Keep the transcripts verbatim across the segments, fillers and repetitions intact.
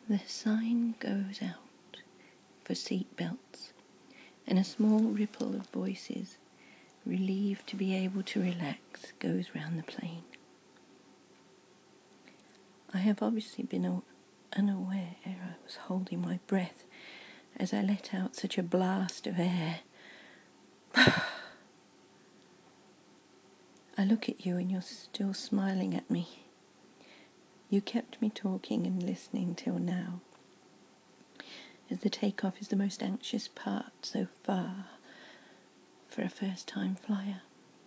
The sign goes out for seat belts, and a small ripple of voices, relieved to be able to relax, goes round the plane. I have obviously been unaware I was holding my breath as I let out such a blast of air. I look at you and you're still smiling at me. You kept me talking and listening till now, as the takeoff is the most anxious part so far for a first-time flyer.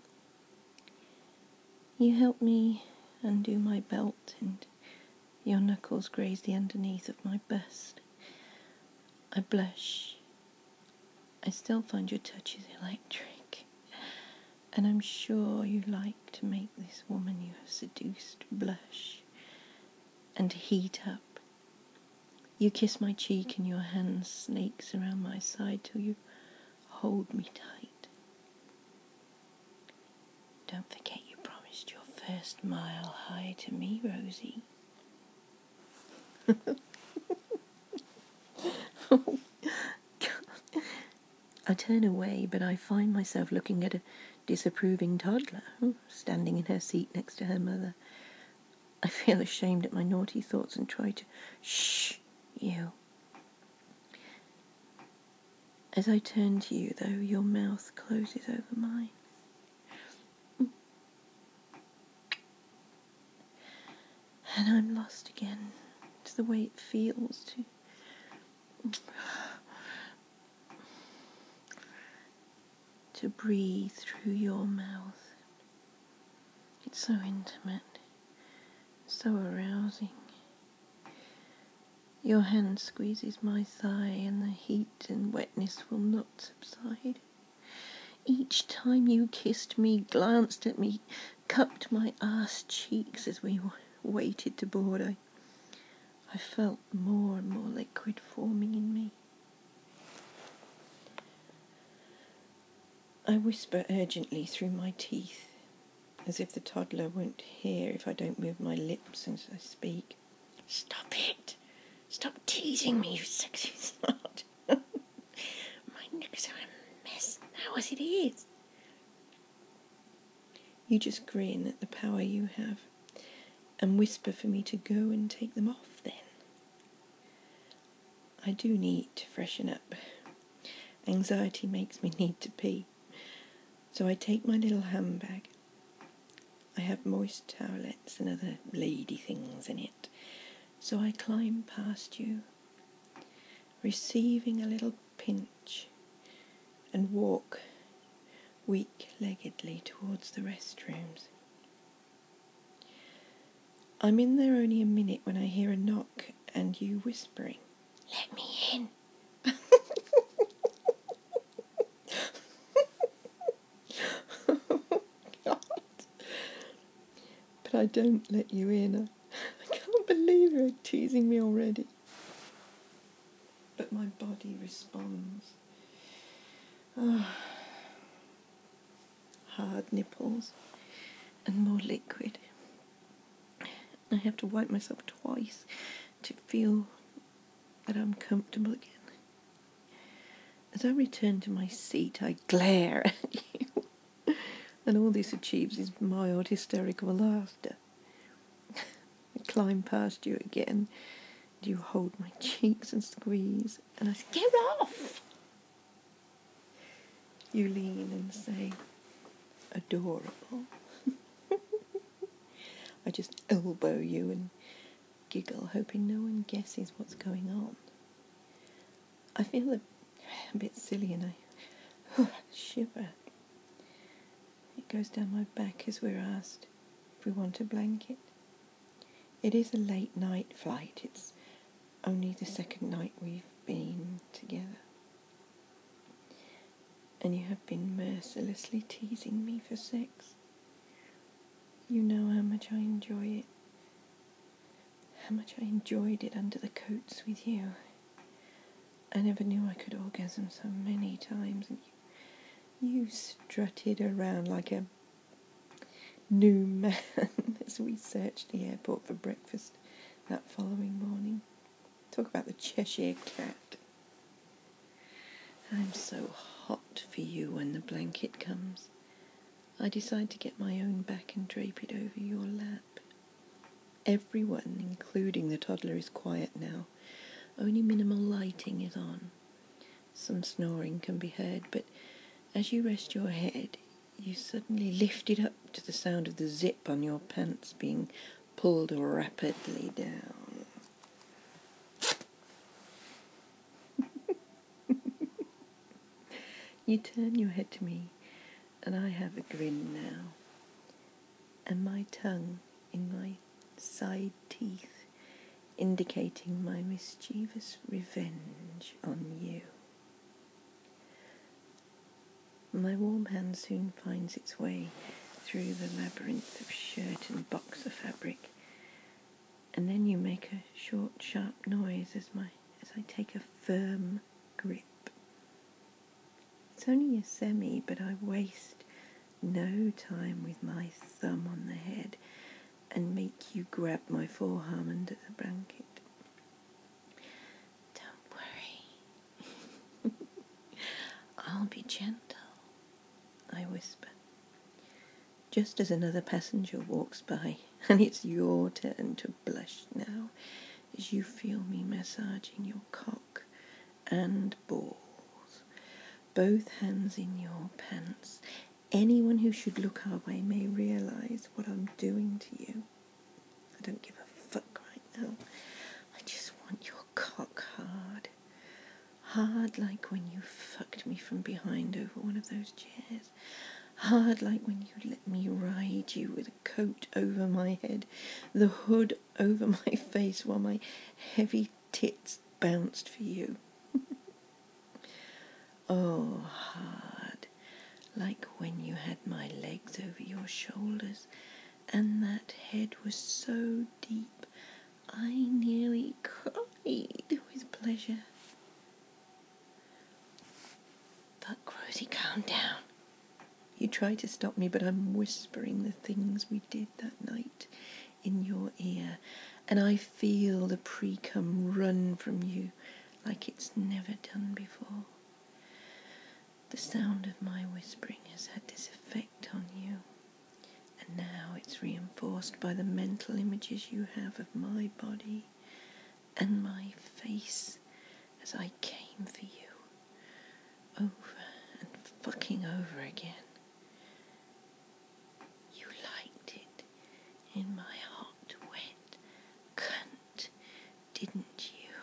You help me undo my belt and your knuckles graze the underneath of my bust. I blush. I still find your touches electric, and I'm sure you like to make this woman you have seduced blush and heat up. You kiss my cheek and your hand snakes around my side till you hold me tight. Don't forget you promised your first mile high to me, Rosie. Oh, God. I turn away, but I find myself looking at a disapproving toddler standing in her seat next to her mother. I feel ashamed at my naughty thoughts and try to shh you. As I turn to you, though, your mouth closes over mine. And I'm lost again to the way it feels to to breathe through your mouth. It's so intimate, so arousing. Your hand squeezes my thigh and the heat and wetness will not subside. Each time you kissed me, glanced at me, cupped my arse cheeks as we waited to board, I, I felt more and more liquid forming in me. I whisper urgently through my teeth, as if the toddler won't hear if I don't move my lips as I speak. Stop it! Stop teasing me, you sexy slut! My knickers are a mess now as it is. You just grin at the power you have and whisper for me to go and take them off then. I do need to freshen up. Anxiety makes me need to pee. So I take my little handbag. I have moist towelettes and other lady things in it. So I climb past you, receiving a little pinch, and walk weak-leggedly towards the restrooms. I'm in there only a minute when I hear a knock and you whispering, "Let me in." God. But I don't let you in. I can't believe you're teasing me already. But my body responds. Oh. Hard nipples and more liquid. I have to wipe myself twice to feel that I'm comfortable again. As I return to my seat, I glare at you, and all this achieves is mild hysterical laughter. I climb past you again, and you hold my cheeks and squeeze, and I say, "Get off!" You lean and say, "Adorable." I just elbow you and giggle, hoping no one guesses what's going on. I feel a, a bit silly and I oh, shiver. It goes down my back as we're asked if we want a blanket. It is a late night flight. It's only the second night we've been together. And you have been mercilessly teasing me for sex. You know how much I enjoy it. How much I enjoyed it under the coats with you. I never knew I could orgasm so many times. And you, you strutted around like a new man as we searched the airport for breakfast that following morning. Talk about the Cheshire Cat. I'm so hot for you when the blanket comes. I decide to get my own back and drape it over your lap. Everyone, including the toddler, is quiet now. Only minimal lighting is on. Some snoring can be heard, but as you rest your head, you suddenly lift it up to the sound of the zip on your pants being pulled rapidly down. You turn your head to me, and I have a grin now, and my tongue in my side teeth, indicating my mischievous revenge on you. My warm hand soon finds its way through the labyrinth of shirt and boxer fabric, and then you make a short, sharp noise as my as I take a firm grip. It's only a semi, but I waste no time with my thumb on the head and make you grab my forearm under the blanket. Don't worry. I'll be gentle, I whisper, just as another passenger walks by, and it's your turn to blush now as you feel me massaging your cock and balls, both hands in your pants. Anyone who should look our way may realise what I'm doing to you. I don't give a fuck right now. I just want your cock hard. Hard like when you fucked me from behind over one of those chairs. Hard like when you let me ride you with a coat over my head, the hood over my face while my heavy tits bounced for you. Oh, hard like when you had my legs over your shoulders and that head was so deep I nearly cried with pleasure. Fuck, Rosie, calm down. You try to stop me, but I'm whispering the things we did that night in your ear, and I feel the pre-cum run from you like it's never done before. The sound of my whispering has had this effect on you, and now it's reinforced by the mental images you have of my body and my face as I came for you, over and fucking over again. You liked it in my hot, wet cunt, didn't you?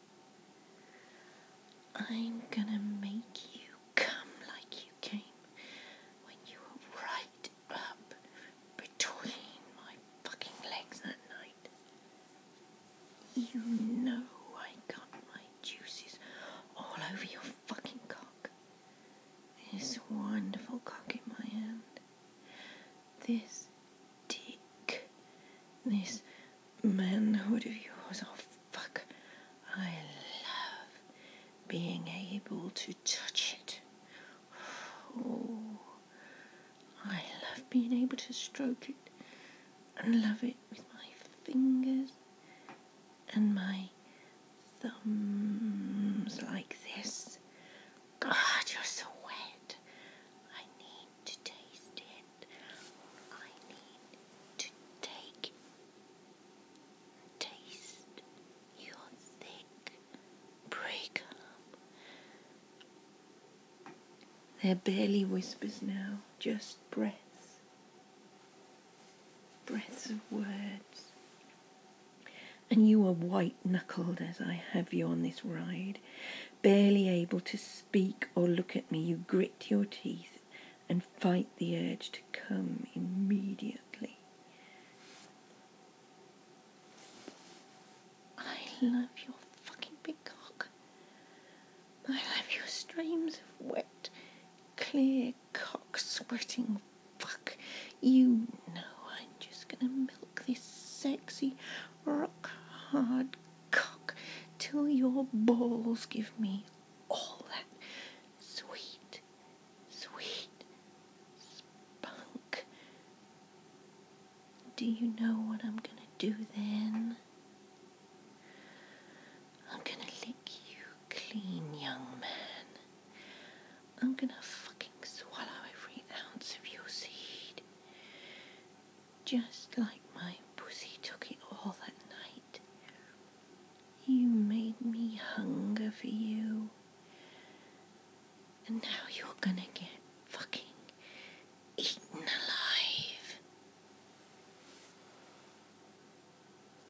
I'm gonna make you come like you came when you were right up between my fucking legs that night. You know I got my juices all over your fucking cock. This wonderful cock in my hand. This dick. This manhood of yours. Oh, fuck. I love being able to touch it. Oh, I love being able to stroke it and love it with my fingers and my thumbs like this. God, you're so wet. I need to taste it. I need to take, taste your thick pre-cum. They're barely whispers now, just breaths. Breaths of words. And you are white-knuckled as I have you on this ride. Barely able to speak or look at me, you grit your teeth and fight the urge to come immediately. I love your fucking big cock. I love your streams of wet, clear cock sweating fuck. You know I'm just gonna milk this sexy, rock hard cock till your balls give me all that sweet, sweet spunk. Do you know what I'm gonna do then? gonna fucking swallow every ounce of your seed. Just like my pussy took it all that night. You made me hunger for you. And now you're gonna get